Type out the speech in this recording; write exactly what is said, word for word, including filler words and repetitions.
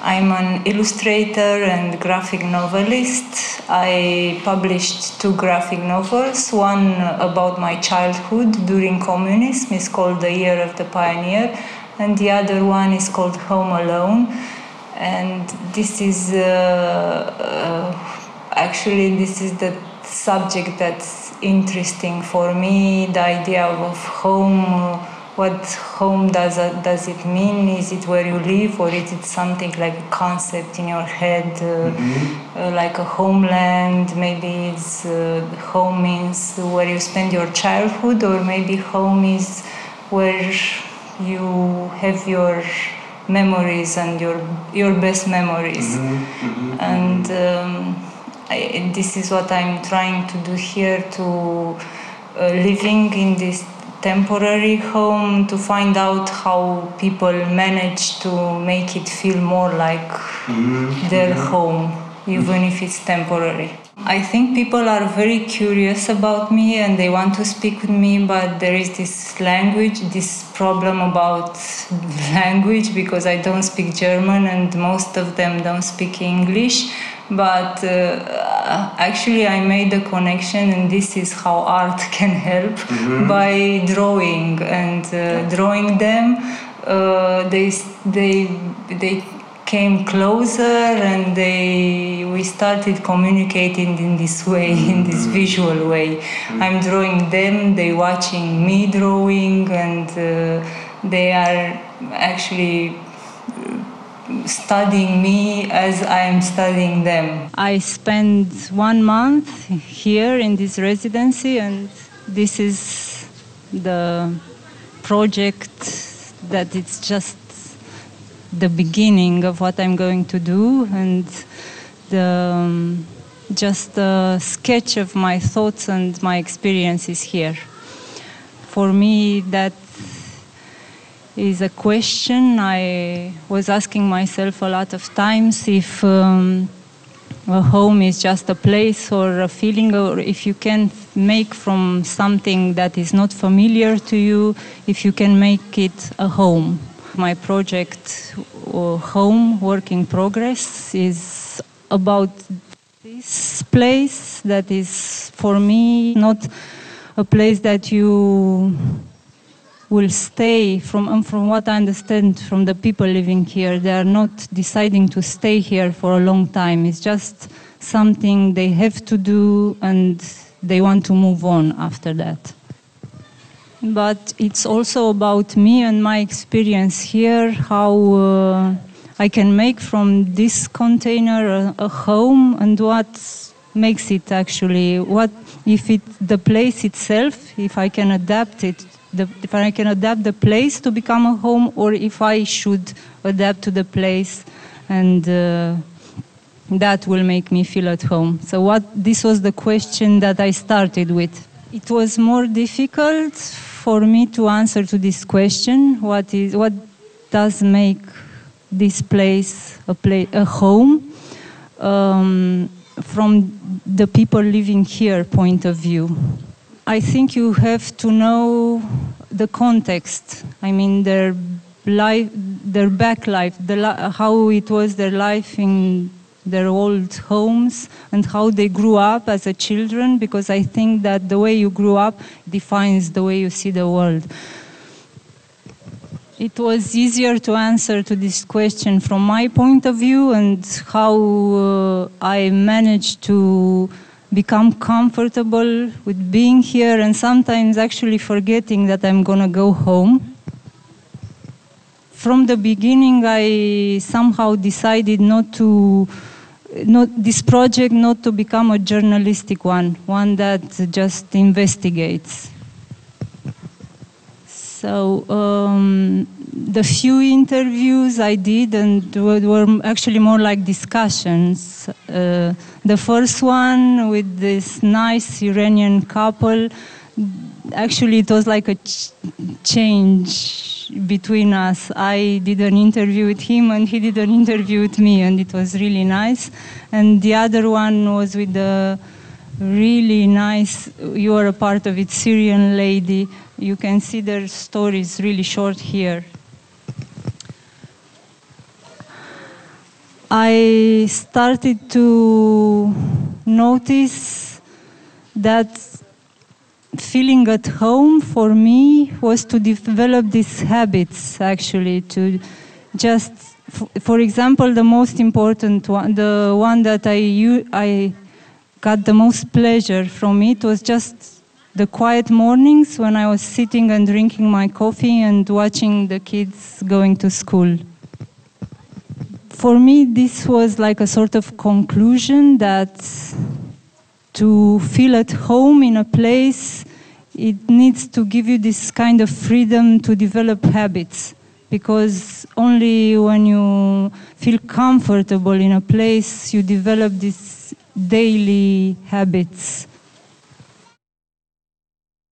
I'm an illustrator and graphic novelist. I published two graphic novels, one about my childhood during communism, is called The Year of the Pioneer, and the other one is called Home Alone. And this is, uh, uh, actually, this is the subject that's interesting for me, the idea of home. What home does it, does it mean? Is it where you live, or is it something like a concept in your head, uh, mm-hmm. uh, like a homeland? Maybe it's uh, home means where you spend your childhood, or maybe home is where you have your memories and your your best memories. Mm-hmm. Mm-hmm. And um, I, this is what I'm trying to do here, to uh, living in this temporary home, to find out how people manage to make it feel more like mm-hmm. their mm-hmm. home, even if it's temporary. I think people are very curious about me and they want to speak with me, but there is this language, this problem about language, because I don't speak German and most of them don't speak English. But uh, actually I made a connection, and this is how art can help, mm-hmm. by drawing and uh, drawing them. Uh, they they they came closer, and they we started communicating in this way, in this visual way. Mm-hmm. I'm drawing them, they watching me drawing, and uh, they are actually studying me as I am studying them. I spent one month here in this residency, and this is the project that it's just the beginning of what I'm going to do, and the, um, just a sketch of my thoughts and my experiences here. For me, that is a question I was asking myself a lot of times, if um, a home is just a place or a feeling, or if you can make from something that is not familiar to you, if you can make it a home. My project, uh, Home, Work in Progress, is about this place that is, for me, not a place that you will stay from, and from what I understand from the people living here, they are not deciding to stay here for a long time. It's just something they have to do and they want to move on after that. But it's also about me and my experience here, how uh, I can make from this container a, a home, and what makes it actually, what if it, the place itself, if I can adapt it, The, if I can adapt the place to become a home, or if I should adapt to the place, and uh, that will make me feel at home. So what, this was the question that I started with. It was more difficult for me to answer to this question, what is, what does make this place a, play, a home, um, from the people living here point of view. I think you have to know the context. I mean, their life, their back life, the, how it was their life in their old homes, and how they grew up as a children, because I think that the way you grew up defines the way you see the world. It was easier to answer to this question from my point of view, and how uh, I managed to become comfortable with being here, and sometimes actually forgetting that I'm gonna go home. From the beginning, I somehow decided not to, not this project not to become a journalistic one, one that just investigates. So um, the few interviews I did, and were actually more like discussions. Uh, the first one with this nice Iranian couple, actually it was like a ch change between us. I did an interview with him and he did an interview with me, and it was really nice. And the other one was with the really nice, you are a part of it, Syrian lady. You can see their stories really short here. I started to notice that feeling at home for me was to develop these habits, actually, to just, for example, the most important one, the one that I, I got the most pleasure from it was just the quiet mornings when I was sitting and drinking my coffee and watching the kids going to school. For me, this was like a sort of conclusion that to feel at home in a place, it needs to give you this kind of freedom to develop habits. Because only when you feel comfortable in a place, you develop these daily habits.